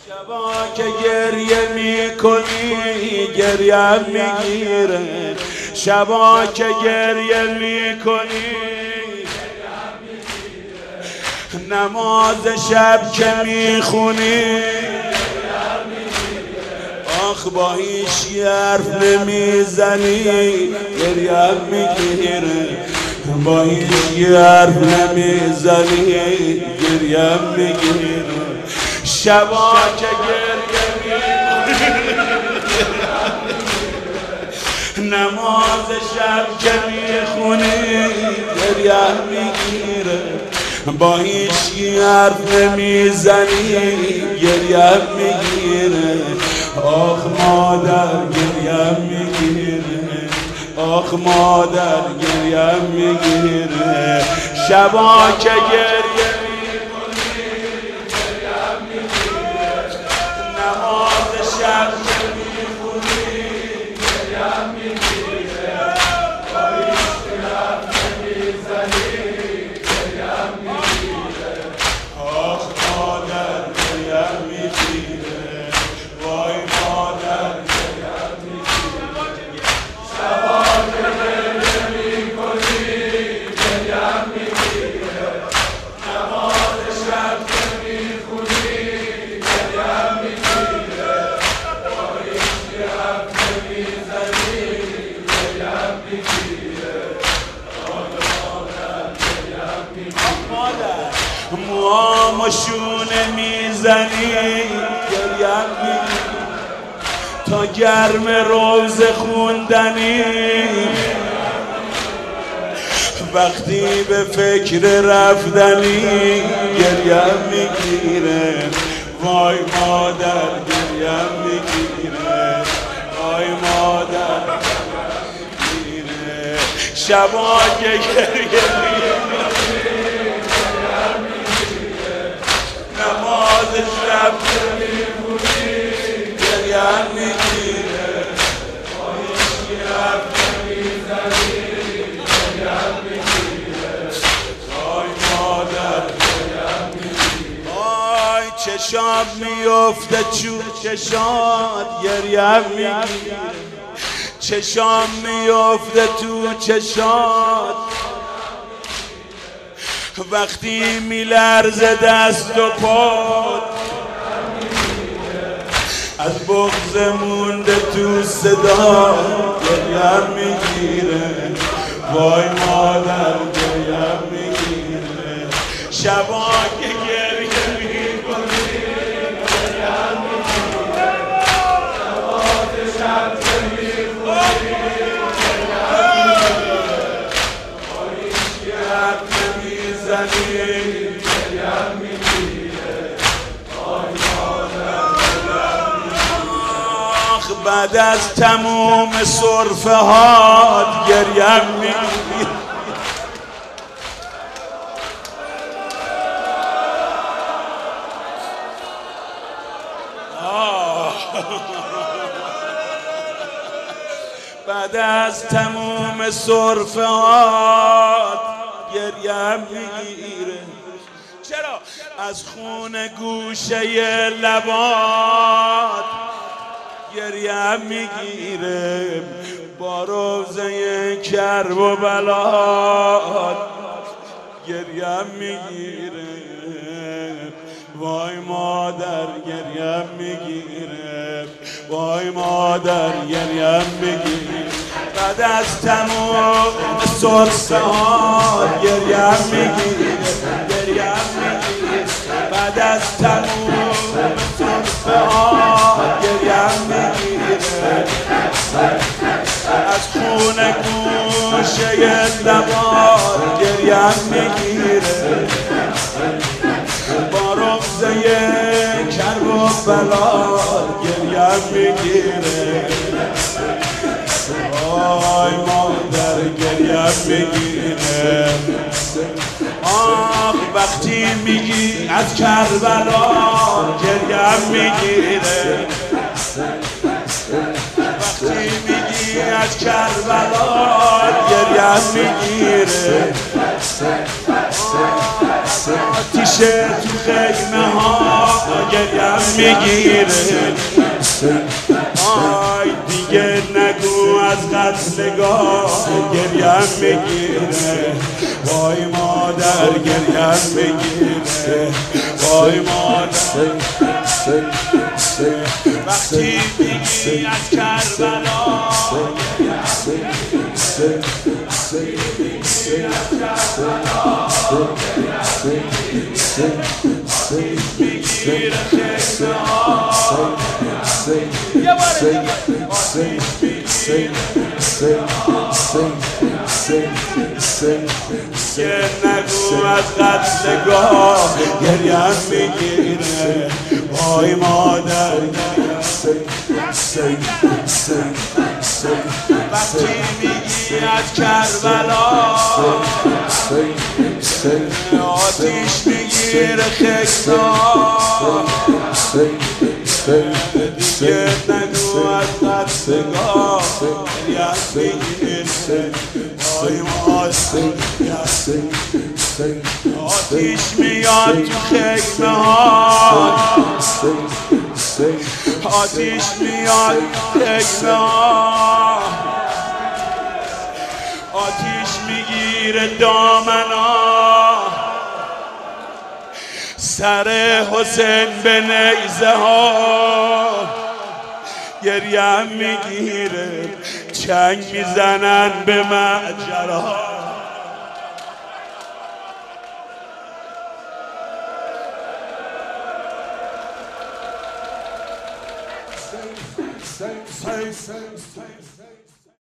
شبا که گریه میکنی گریم میگیره، شبا که گریه میکنی نماز شب که میخونی آخ با هیچ حرف نمیزنی گریم میگیره، با هیچ حرف نمیزنی گریم میگیره، شبا که گریه نماز شب که میخونی گریه میگیره، با هیچ حرف نمیزنی گریه میگیره، آخ مادر گریه میگیره، آخ مادر گریه میگیره، شبا که گریه میکنی گریه میگیره، نماز شب که میخونی گریه میگیره، با هیچ حرف نمیزنی گریه میگیره، آخ مادر گریه میگیره، وای مادر گریه میگیره، شبا که گریه میکنی گریه میگیره، نماز شب که میخونی گریه میگیره، با هیچ حرف نمیزنی گریه میگیره، آخ مادر گریه میگیره، موامو شونه میزنی گریه میگیره، تا گرم روز خوندنی وقتی به فکر رفتنی گریه میگیره، وای مادر گریه میگیره، وای مادر میگیره، شبا که گریه میکنی نماز شب که میخونی گریه میگیره، با هیچ حرف نمیزنی گریه میگیره، وای مادر گریه میگیره، آی چشام میفته چون چشات گریه میگیره، چشام میفته تو چشات وقتی میلرزه دست و پات، از بغض مونده تو صدا گریه میگیره، وای مادر گریه میگیره، شبا که گریه میکنی گریه میگیره، نماز شب که میخونی گریه میگیره، با هیچ حرف نمیزنی گریه میگیره، وای مادر بعد از تموم سرفه هات گریه میگیره، بعد از تموم سرفه هات گریه میگیره، چرا از خون گوشه لبات گریه میگیره، با روزه کرب و بلات گریه میگیره، وای مادر گریه میگیره، وای مادر گریه میگیره، بعد از تمام سرفه ها گریه میگیره، گریه میگیره، بعد از تمام سرفه ها گریه میگیره، از خون گوشه لبات گریه میگیره، با روزه کرب و بلات گریه میگیره، وای مادر گریه میگیره، آخ وقتی میگی از کربلا گریه میگیره، وقتی میگی از کربلا گریه میگیره، آتیش تو خیمه ها گریم میگیره آی دیگه نگو از قتلگاه گریم میگیره وای مادر گریم میگیره وای مادر وقتی میگی از کربلا میگیره خیمه ها یه بار یه نگو از قتلگاه گریم میگیره وای مادر وقتی میگی از کربلا آتیش میگیره خیمه دیگه نگو از قتلگاه گریم میگیره وای مادر آتیش میاد تو خیمه ها آتیش میاد تو خیمه ها آتیش میگیره دامنا سر حسین به نیزه ها گریم میگیره چنگ میزنن به مجرها Same.